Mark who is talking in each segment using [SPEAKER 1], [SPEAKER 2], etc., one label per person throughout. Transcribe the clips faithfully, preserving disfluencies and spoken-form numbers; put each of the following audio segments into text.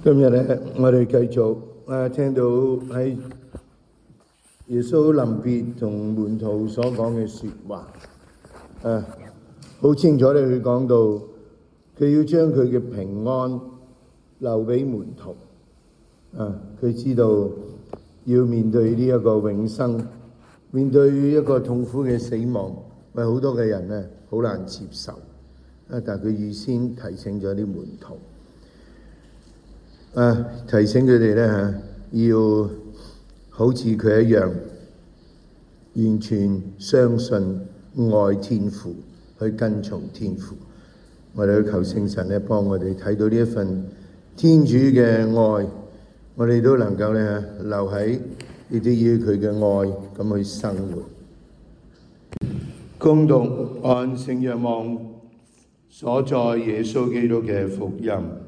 [SPEAKER 1] 今日咧，我哋繼續啊，聽到喺耶穌臨別同門徒所講嘅説話，啊，好清楚咧，佢講到佢要將佢嘅平安留俾門徒，啊，佢知道要面對呢一個永生，面對一個痛苦嘅死亡，為好多嘅人咧好難接受，啊，但係佢預先提醒咗啲門徒。啊！提醒佢哋咧嚇，要好似佢一樣，完全相信愛天父，去跟從天父。我哋去求聖神咧，幫我哋睇到呢一份天主嘅愛，我哋都能夠咧留喺呢啲以佢嘅愛咁去生活。恭讀按聖若望所在耶穌基督嘅福音。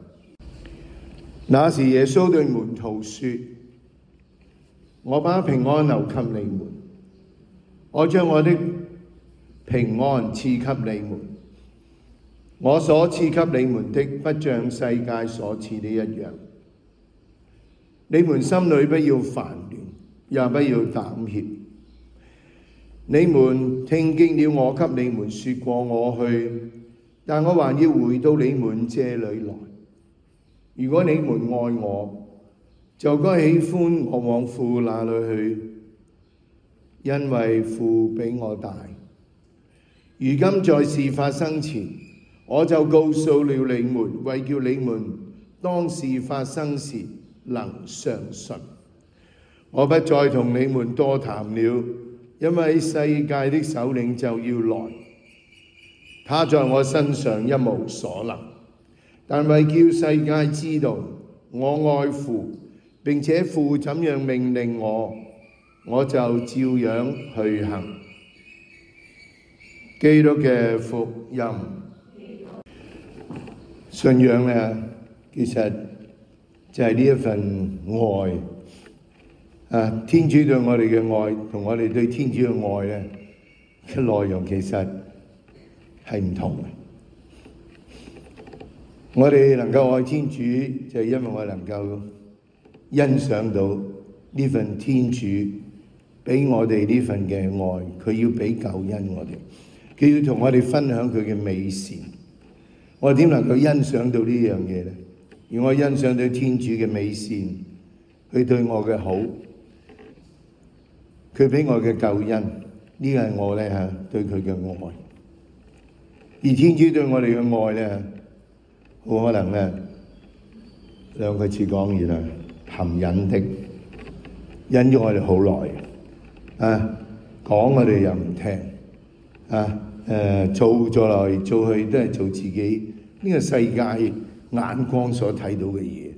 [SPEAKER 1] 那時耶穌對門徒說：我把平安留給你們，我將我的平安賜給你們。我所賜給你們的，不像世界所賜的一樣。你們心裏不要煩亂，也不要膽怯。你們聽見了我給你們說過我去，但我還要回到你們這裏來。如果你們愛我，就該喜歡我往父那裏去，因為父比我大。如今在事發生前，我就告訴了你們，為叫你們當事發生時能相信。我不再同你們多談了，因為世界的首領就要來，他在我身上一無所能。但為叫世界知道我愛父，並且父怎樣命令我，我就照樣去行。基督嘅福音。信仰咧，其實就係呢一份愛。啊，天主對我哋嘅愛同我哋對天主嘅愛咧嘅內容其實係唔同嘅。我哋能夠愛天主，就係因為我能夠欣賞到呢份天主俾我哋呢份嘅愛，佢要俾救恩我哋，佢要同我哋分享佢嘅美善。我點能夠欣賞到呢樣嘢咧？而我欣賞到天主嘅美善，佢對我嘅好，佢俾我嘅救恩，呢個係我咧嚇對佢嘅愛。而天主對我哋嘅愛咧，好可能咧，兩個字講完啦，含忍的，忍咗我哋好耐，啊，講我哋又唔聽，啊，誒，做咗來做去都係做自己呢個世界眼光所睇到嘅嘢。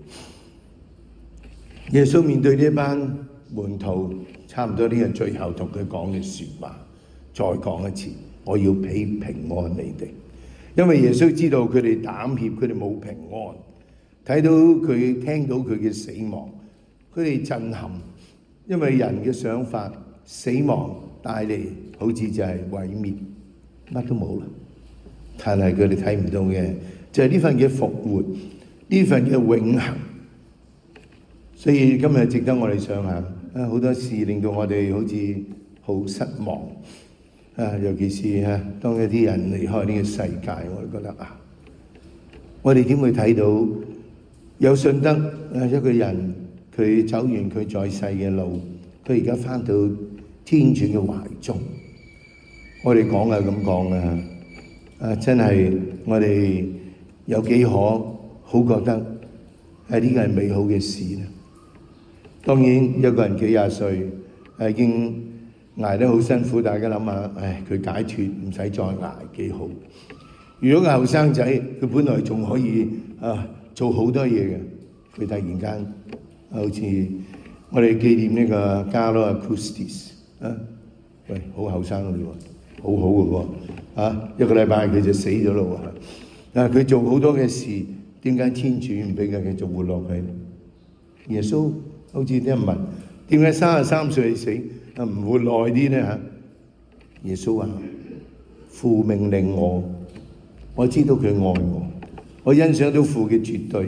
[SPEAKER 1] 耶穌面對呢班門徒，差唔多呢個最後同佢講嘅説話，再講一次，我要俾平安你哋。因為耶穌知道佢哋膽怯，佢哋冇平安，睇到佢聽到佢嘅死亡，佢哋震撼。因為人嘅想法，死亡帶嚟好似就係毀滅，乜都冇啦。但係佢哋睇唔到嘅就係呢份嘅復活，呢份嘅永恆。所以今日值得我哋想下，啊，好多事令到我哋好似好失望。啊，尤其是啊，當一啲人離開呢個世界，我哋覺得啊，我哋點會睇到有信德啊一個人，佢走完佢在世嘅路，佢而家返到天主嘅懷中。我哋講係咁講啊，啊真係我哋有幾可好覺得係呢個係美好嘅事咧。當然一個人幾廿歲係已經捱得好辛苦，大家諗下，唉，佢解脫唔使再捱幾好。如果個後生仔佢本來仲可以啊做好多嘢嘅，佢突然間好似我哋紀念呢個加羅亞庫斯蒂斯啊，喂，好後生嘅喎，好好嘅喎，啊一個禮拜佢就死咗咯喎，啊佢做好多嘅事，點解天主唔俾佢繼續活落去？耶穌好似啲人問，點解三十三歲死？唔活耐啲咧嚇？耶穌話：父命令我，我知道佢愛我，我欣賞到父嘅絕對，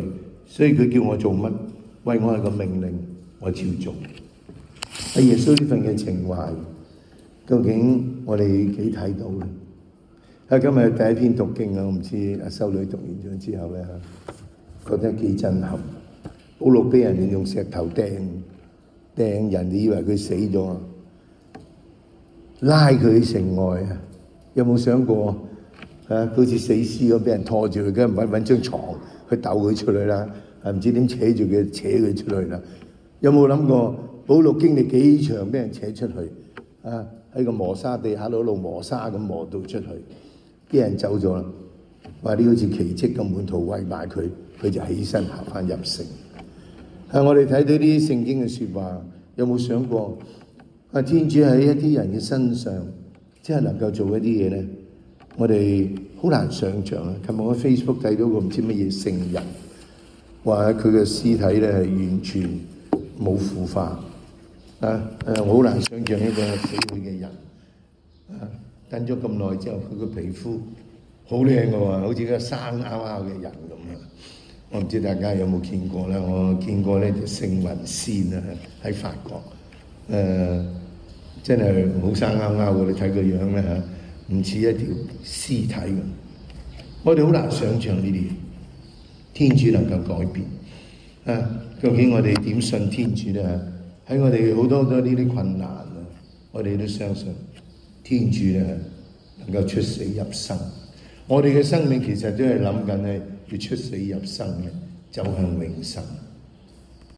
[SPEAKER 1] 所以佢叫我做乜，為我係個命令，我照做。喺耶穌呢份嘅情懷，究竟我哋幾睇到咧？喺今日第一篇讀經啊，我唔知阿修女讀完咗之後咧，覺得幾震撼。保羅俾人哋用石頭掟掟人，你以為佢死咗啊？拉佢去城外啊！有冇想過啊？好似死屍咁，俾人拖住佢，梗係唔揾揾張牀去鬥佢出去啦？係唔知點扯住佢，扯佢出去啦？有冇諗過保羅經歷幾場俾人扯出去啊？喺個磨砂地下度一路磨砂咁磨到出去，啲人走咗啦，話啲好似奇蹟咁，滿途圍埋佢，佢就起身行翻入城。啊！我哋睇到啲聖經嘅説話，有冇想過啊？天主喺一啲人嘅身上，即係能夠做一啲嘢咧，我哋好難想像啊！琴日我喺 Facebook 睇到個唔知乜嘢聖人，話佢嘅屍體咧係完全冇腐化啊！誒，我好難想像一個死去嘅人啊，等咗咁耐之後，佢個皮膚好靚嘅喎，好似個生勾勾嘅人咁啊！我唔知大家有冇見過啦，我見過呢條聖雲仙啊，喺法國，誒、呃、真係好生勾勾嘅，你睇個樣咧嚇，唔似一條屍體咁。我哋好難想像呢啲天主能夠改變啊！究竟我哋點信天主咧？喺我哋好多多呢啲困難啊，我哋都相信天主咧能夠出死入生。我哋嘅生命其實都係諗緊咧，要出死入生嘅，走向永生。